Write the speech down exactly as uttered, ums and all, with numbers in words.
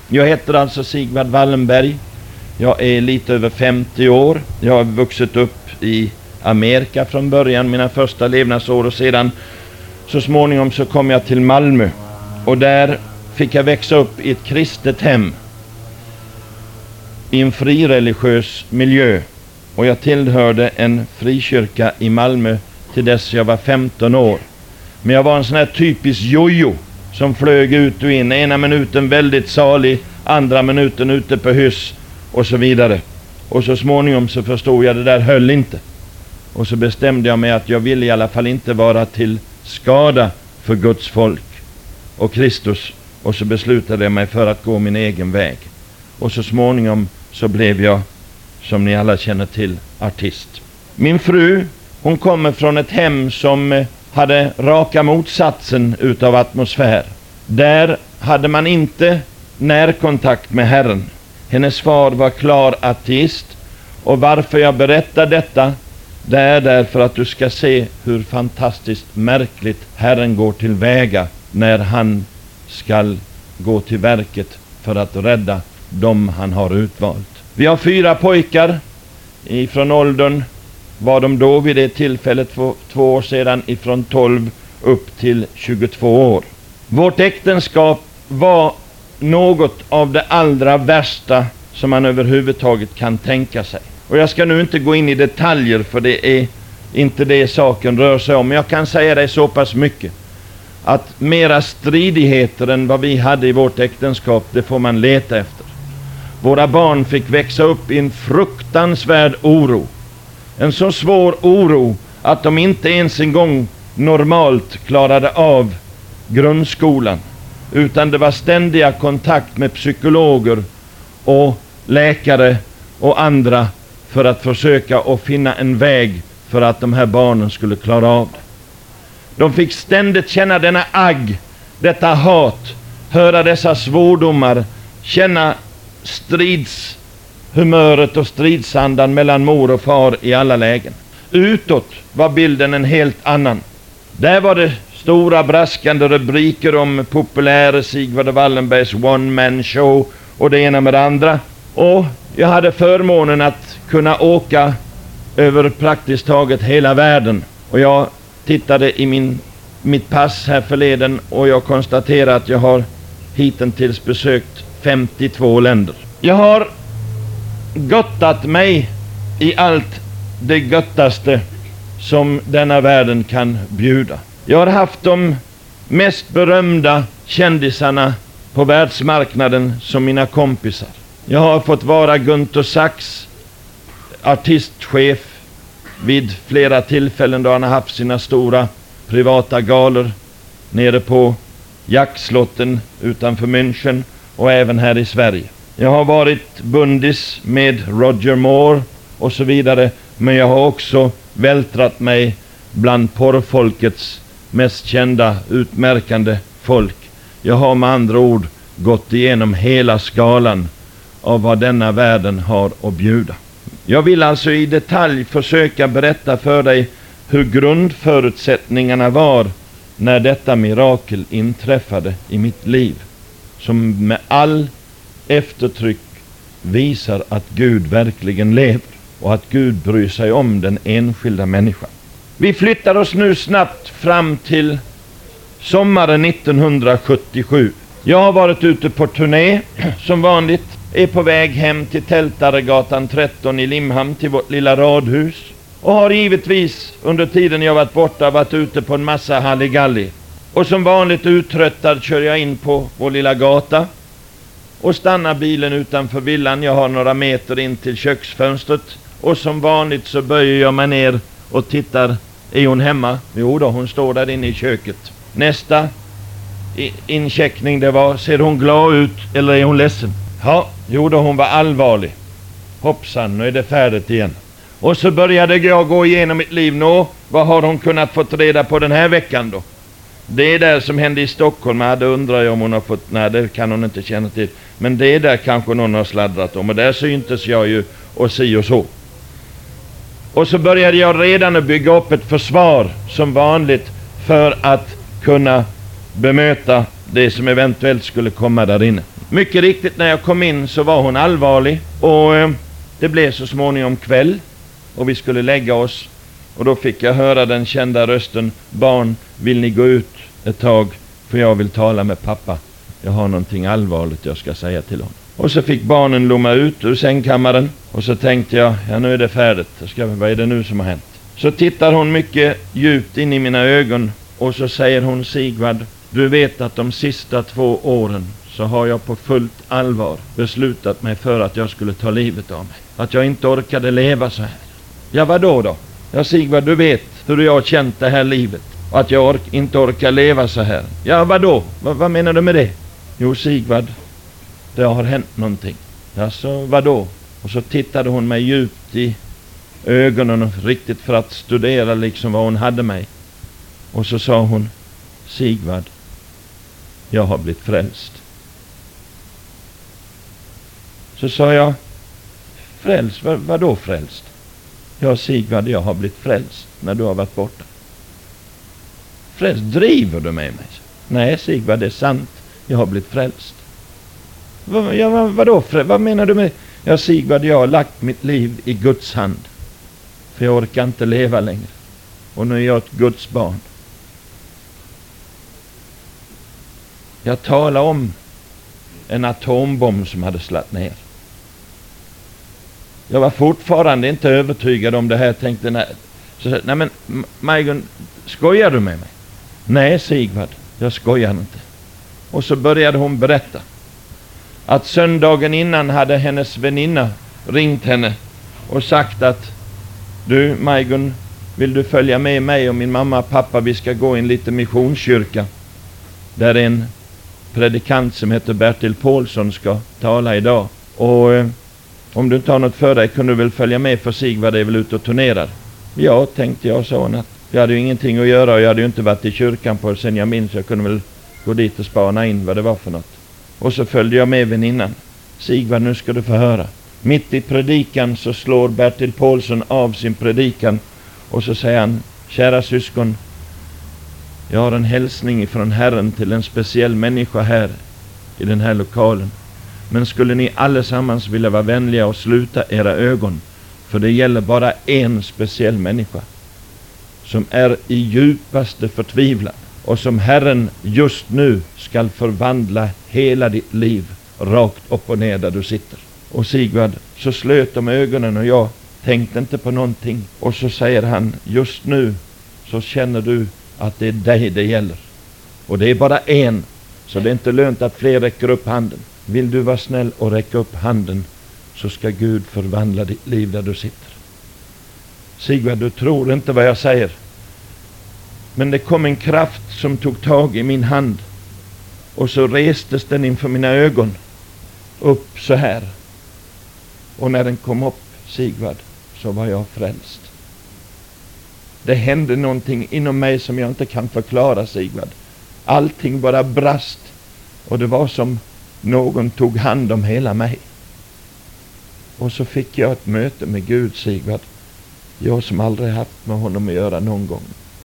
Jag heter alltså Sigvard Wallenberg. Jag är lite över femtio år. Jag har vuxit upp i Amerika från början, mina första levnadsår, och sedan så småningom så kom jag till Malmö. Och där fick jag växa upp i ett kristet hem, i en frireligiös miljö. Och jag tillhörde en frikyrka i Malmö till dess jag var femton år. Men jag var en sån här typisk jojo som flög ut och in. Ena minuten väldigt salig, andra minuten ute på hyss och så vidare. Och så småningom så förstod jag, det där höll inte. Och så bestämde jag mig att jag ville i alla fall inte vara till skada för Guds folk och Kristus. Och så beslutade jag mig för att gå min egen väg. Och så småningom så blev jag, som ni alla känner till, artist. Min fru, hon kommer från ett hem som hade raka motsatsen utav atmosfär. Där hade man inte närkontakt med Herren. Hennes far var klar ateist. Och varför jag berättar detta, det är därför att du ska se hur fantastiskt märkligt Herren går till väga när han ska gå till verket för att rädda dem han har utvalt. Vi har fyra pojkar ifrån åldern, var de då vid det tillfället för två år sedan, ifrån tolv upp till tjugotvå år. Vårt äktenskap var något av det allra värsta som man överhuvudtaget kan tänka sig. Och jag ska nu inte gå in i detaljer, för det är inte det saken rör sig om. Men jag kan säga dig så pass mycket, att mera stridigheter än vad vi hade i vårt äktenskap, det får man leta efter. Våra barn fick växa upp i en fruktansvärd oro. En så svår oro att de inte ens en gång normalt klarade av grundskolan. Utan det var ständiga kontakt med psykologer och läkare och andra för att försöka att finna en väg för att de här barnen skulle klara av det. De fick ständigt känna denna agg, detta hat, höra dessa svordomar, känna stridshumöret och stridsandan mellan mor och far i alla lägen. Utåt var bilden en helt annan. Där var det stora braskande rubriker om populäre Sigvard Wallenbergs one-man show och det ena med det andra. Och jag hade förmånen att kunna åka över praktiskt taget hela världen. Och jag tittade i min, mitt pass här förleden och jag konstaterade att jag har hittills besökt femtiotvå länder. Jag har göttat mig i allt det göttaste som denna världen kan bjuda. Jag har haft de mest berömda kändisarna på världsmarknaden som mina kompisar. Jag har fått vara Gunther Sachs artistchef vid flera tillfällen då han har haft sina stora privata galor nere på Jackslotten utanför München och även här i Sverige. Jag har varit bundis med Roger Moore och så vidare, men jag har också vältrat mig bland porrfolkets mest kända, utmärkande folk. Jag har med andra ord gått igenom hela skalan av vad denna världen har att bjuda. Jag vill alltså i detalj försöka berätta för dig hur grundförutsättningarna var när detta mirakel inträffade i mitt liv, som med all eftertryck visar att Gud verkligen lever och att Gud bryr sig om den enskilda människan. Vi flyttar oss nu snabbt fram till sommaren nittonhundrasjuttiosju. Jag har varit ute på turné som vanligt, är på väg hem till Tältaregatan tretton i Limhamn till vårt lilla radhus och har givetvis under tiden jag varit borta varit ute på en massa halligalli. Och som vanligt uttröttad kör jag in på vår lilla gata och stannar bilen utanför villan. Jag har några meter in till köksfönstret och som vanligt så böjer jag mig ner och tittar. Är hon hemma? Jo då, hon står där inne i köket. Nästa incheckning det var, ser hon glad ut eller är hon ledsen? Ja, jo då, hon var allvarlig. Hoppsan, nu är det färdigt igen. Och så började jag gå igenom mitt liv. Nå, vad har hon kunnat få reda på den här veckan då? Det där som hände i Stockholm, ja, det undrar jag om hon har fått, nej det kan hon inte känna till. Men det där kanske någon har sladdrat om och där syntes jag ju och si och så. Och så började jag redan att bygga upp ett försvar som vanligt för att kunna bemöta det som eventuellt skulle komma där inne. Mycket riktigt, när jag kom in så var hon allvarlig, och eh, det blev så småningom kväll och vi skulle lägga oss, och då fick jag höra den kända rösten: barn, vill ni gå ut ett tag, för jag vill tala med pappa. Jag har någonting allvarligt jag ska säga till honom. Och så fick barnen lomma ut ur sängkammaren, och så tänkte jag, ja, nu är det färdigt. Jag ska, vad är det nu som har hänt? Så tittar hon mycket djupt in i mina ögon, och så säger hon: Sigvard, du vet att de sista två åren så har jag på fullt allvar beslutat mig för att jag skulle ta livet av mig. Att jag inte orkade leva så här. Ja, vad då då? Ja, Sigvard, du vet hur jag har känt det här livet. Och att jag ork- inte orkar leva så här. Ja, vad då? Va- vad menar du med det? Jo, Sigvard, det har hänt någonting. Ja, så vad då? Och så tittade hon mig djupt i ögonen, riktigt för att studera liksom vad hon hade mig. Och så sa hon: Sigvard, jag har blivit frälst. Så sa jag: frälst? Vad, vad då frälst? Ja, Sigvard, jag har blivit frälst när du har varit borta. Frälst? Driver du med mig? Nej, Sigvard, det är sant. Jag har blivit frälst. Vad, ja, vad, vad då? Vad menar du med? Ja, Sigvard, jag har lagt mitt liv i Guds hand. För jag orkar inte leva längre. Och nu är jag ett Guds barn. Jag talar om en atombomb som hade slagit ner. Jag var fortfarande inte övertygad om det här. Jag tänkte, nej, så, nej men Majgun, skojar du med mig? Nej, Sigvard, jag skojar inte. Och så började hon berätta att söndagen innan hade hennes väninna ringt henne och sagt att: du, Majgun, vill du följa med mig och min mamma och pappa? Vi ska gå i en liten missionskyrka där en predikant som heter Bertil Paulsson ska tala idag. Och eh, om du inte har något för dig kan du väl följa med, för Sigvard är väl ute och turnerar. Ja, tänkte jag, sa hon, att jag hade ju ingenting att göra och jag hade ju inte varit i kyrkan på sen jag minns. Jag kunde väl gå dit och spana in vad det var för något. Och så följde jag med väninnan. Sigvard, nu ska du få höra. Mitt i predikan så slår Bertil Paulsson av sin predikan och så säger han: kära syskon, jag har en hälsning från Herren till en speciell människa här i den här lokalen. Men skulle ni allesammans vilja vara vänliga och sluta era ögon, för det gäller bara en speciell människa som är i djupaste förtvivlan och som Herren just nu ska förvandla hela ditt liv rakt upp och ner där du sitter. Och Sigvard så slöt de ögonen och jag tänkte inte på någonting. Och så säger han: just nu så känner du att det är dig det gäller. Och det är bara en, så det är inte lönt att fler räcker upp handen. Vill du vara snäll och räcka upp handen, så ska Gud förvandla ditt liv där du sitter. Sigvard, du tror inte vad jag säger. Men det kom en kraft som tog tag i min hand. Och så restes den inför mina ögon upp så här. Och när den kom upp, Sigvard, så var jag frälst. Det hände någonting inom mig som jag inte kan förklara, Sigvard. Allting bara brast. Och det var som någon tog hand om hela mig. Och så fick jag ett möte med Gud, Sigvard. Jag som aldrig haft med honom att göra någon gång.